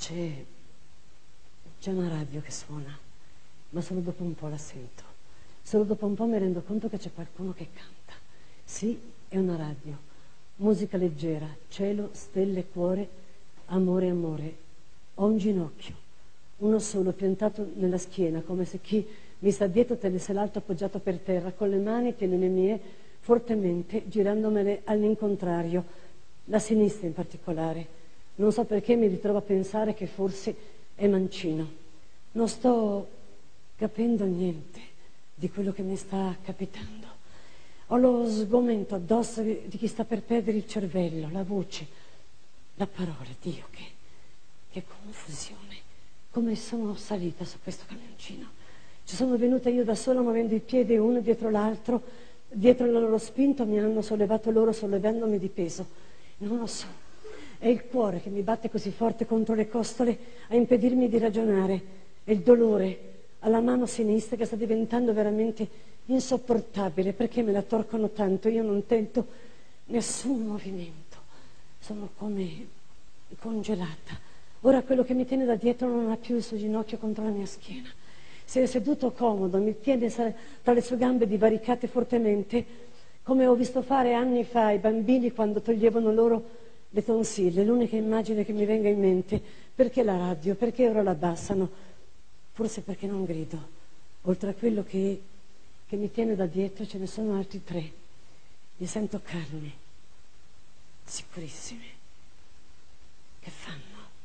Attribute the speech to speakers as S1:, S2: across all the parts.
S1: C'è una radio che suona, ma solo dopo un po' la sento. Solo dopo un po' mi rendo conto che c'è qualcuno che canta. Sì, è una radio. Musica leggera, cielo, stelle, cuore, amore, amore. Ho un ginocchio, uno solo, piantato nella schiena, come se chi mi sta dietro tenesse l'altro appoggiato per terra, con le mani tiene le mie fortemente, girandomele all'incontrario, la sinistra in particolare. Non so perché mi ritrovo a pensare che forse è mancino. Non sto capendo niente di quello che mi sta capitando. Ho lo sgomento addosso di chi sta per perdere il cervello, la voce, la parola. Dio, che confusione. Come sono salita su questo camioncino. Ci sono venuta io da sola muovendo i piedi uno dietro l'altro, dietro il loro spinto mi hanno sollevato loro sollevandomi di peso. Non lo so. È il cuore che mi batte così forte contro le costole a impedirmi di ragionare. È il dolore alla mano sinistra che sta diventando veramente insopportabile perché me la torcono tanto. Io non tento nessun movimento. Sono come congelata. Ora quello che mi tiene da dietro non ha più il suo ginocchio contro la mia schiena. Si è seduto comodo, mi tiene tra le sue gambe divaricate fortemente, come ho visto fare anni fa i bambini quando toglievano loro le tonsille. L'unica immagine che mi venga in mente. Perché la radio? Perché ora la abbassano? Forse perché non grido. Oltre a quello che mi tiene da dietro ce ne sono altri 3. Li sento calmi, sicurissimi. Che fanno?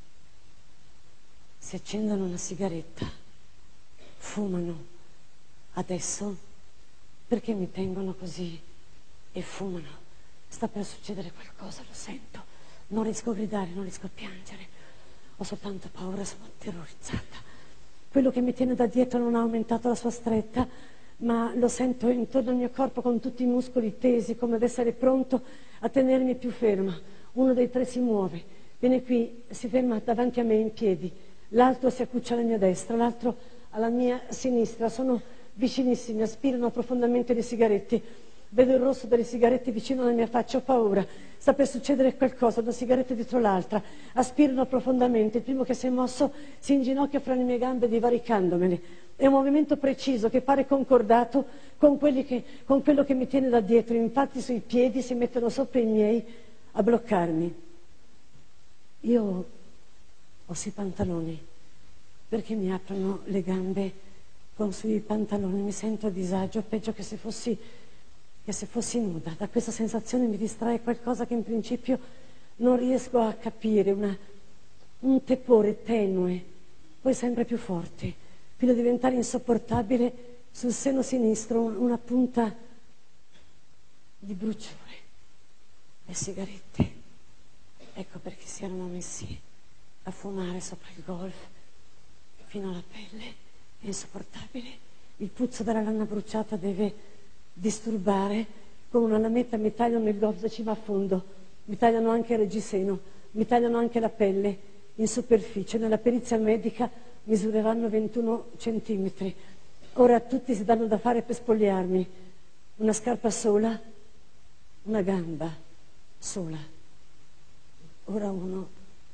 S1: Si accendono una sigaretta, fumano. Adesso? Perché mi tengono così e fumano? Sta per succedere qualcosa, lo sento. Non riesco a gridare, non riesco a piangere. Ho soltanto paura, sono terrorizzata. Quello che mi tiene da dietro non ha aumentato la sua stretta, ma lo sento intorno al mio corpo con tutti i muscoli tesi, come ad essere pronto a tenermi più ferma. Uno dei 3 si muove, viene qui, si ferma davanti a me in piedi. L'altro si accuccia alla mia destra, l'altro alla mia sinistra. Sono vicinissimi, aspirano profondamente le sigarette. Vedo il rosso delle sigarette vicino alla mia faccia, ho paura. Sta per succedere qualcosa, una sigaretta dietro l'altra. Aspirano profondamente. Il primo che si è mosso si inginocchia fra le mie gambe divaricandomele. È un movimento preciso che pare concordato con quello che mi tiene da dietro. Infatti sui piedi si mettono sopra i miei a bloccarmi. Io ho sui pantaloni perché mi aprono le gambe con sui pantaloni. Mi sento a disagio, peggio che se fossi nuda. Da questa sensazione mi distrae qualcosa che in principio non riesco a capire, un tepore tenue, poi sempre più forte, fino a diventare insopportabile sul seno sinistro, una punta di bruciore. Le sigarette, ecco perché si erano messi a fumare sopra il golf, fino alla pelle, è insopportabile. Il puzzo della lana bruciata deve disturbare. Con una lametta mi tagliano il golf da cima a fondo, mi tagliano anche il reggiseno, mi tagliano anche la pelle in superficie. Nella perizia medica misureranno 21 centimetri. Ora tutti si danno da fare per spogliarmi. Una scarpa sola, una gamba sola. Ora uno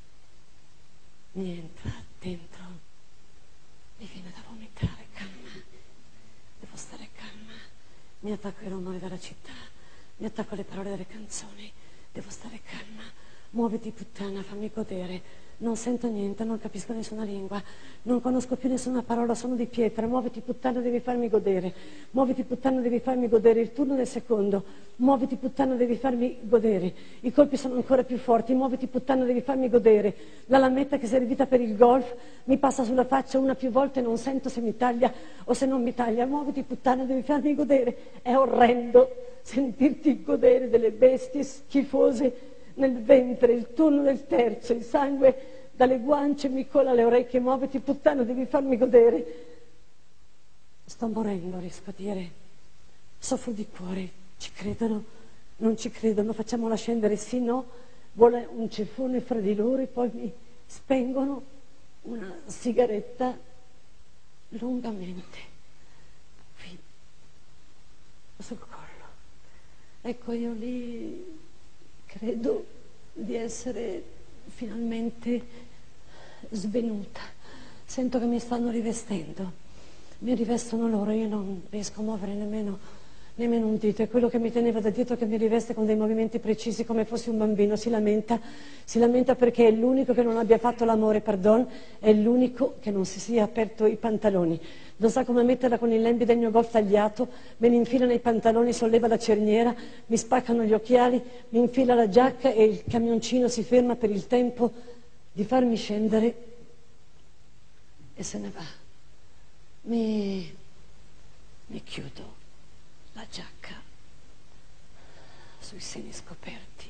S1: mi entra dentro, mi viene da vomitare. Calma, devo stare calma. Mi attacco ai rumori della città, mi attacco alle parole delle canzoni. Devo stare calma. Muoviti puttana, fammi godere. Non sento niente, non capisco nessuna lingua, non conosco più nessuna parola, sono di pietra. Muoviti puttana, devi farmi godere. Muoviti puttana, devi farmi godere. Il turno del secondo. Muoviti puttana, devi farmi godere. I colpi sono ancora più forti. Muoviti puttana, devi farmi godere. La lametta che è servita per il golf mi passa sulla faccia una più volte e non sento se mi taglia o se non mi taglia. Muoviti puttana, devi farmi godere. È orrendo sentirti godere delle bestie schifose nel ventre. Il turno del terzo, il sangue dalle guance mi cola le orecchie. Muoviti puttana, devi farmi godere. Sto morendo, riesco a dire. Soffro di cuore. Ci credono? Non ci credono? Facciamola scendere, sì, no? Vuole un ceffone fra di loro e poi mi spengono una sigaretta lungamente qui sul collo. Ecco, io lì credo di essere finalmente svenuta. Sento che mi stanno rivestendo. Mi rivestono loro, io non riesco a muovere nemmeno un dito. E quello che mi teneva da dietro, che mi riveste con dei movimenti precisi come fossi un bambino, si lamenta perché è l'unico che non abbia fatto l'amore, pardon, è l'unico che non si sia aperto i pantaloni. Non sa come metterla con il lembi del mio golf tagliato, me li infila nei pantaloni, solleva la cerniera, mi spaccano gli occhiali, mi infila la giacca e il camioncino si ferma per il tempo di farmi scendere e se ne va. Mi chiudo la giacca sui seni scoperti.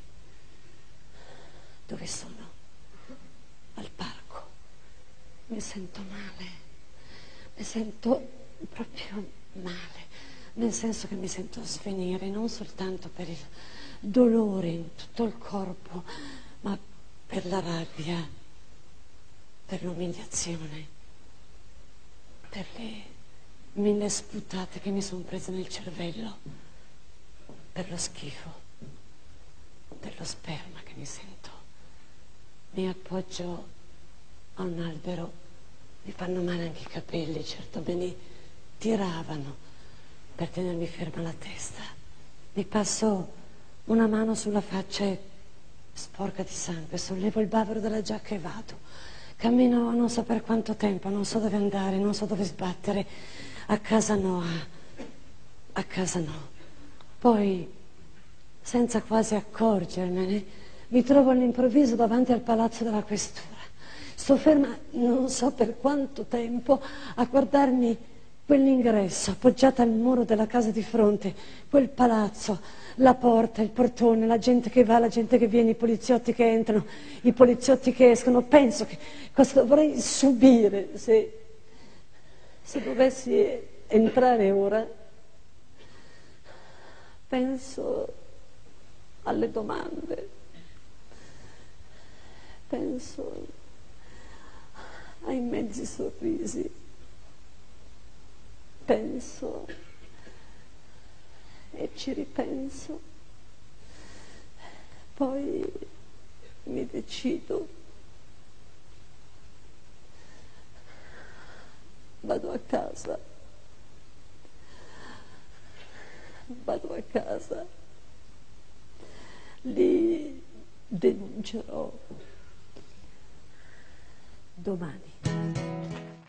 S1: Dove sono? Al parco. Mi sento male, mi sento proprio male, nel senso che mi sento svenire, non soltanto per il dolore in tutto il corpo, ma per la rabbia, per l'umiliazione, per le 1000 sputate che mi sono prese nel cervello, per lo schifo, per lo sperma che mi sento. Mi appoggio a un albero, mi fanno male anche i capelli, certo me li tiravano per tenermi ferma la testa. Mi passo una mano sulla faccia e sporca di sangue, sollevo il bavero della giacca e vado. Cammino non so per quanto tempo, non so dove andare, non so dove sbattere. A casa no, a casa no. Poi, senza quasi accorgermene, mi trovo all'improvviso davanti al palazzo della questura. Sto ferma non so per quanto tempo a guardarmi quell'ingresso, appoggiata al muro della casa di fronte, quel palazzo, la porta, il portone, la gente che va, la gente che viene, i poliziotti che entrano, i poliziotti che escono. Penso che cosa dovrei subire se dovessi entrare ora. Penso alle domande, penso ai mezzi sorrisi, penso e ci ripenso, poi mi decido, vado a casa, li denuncerò domani.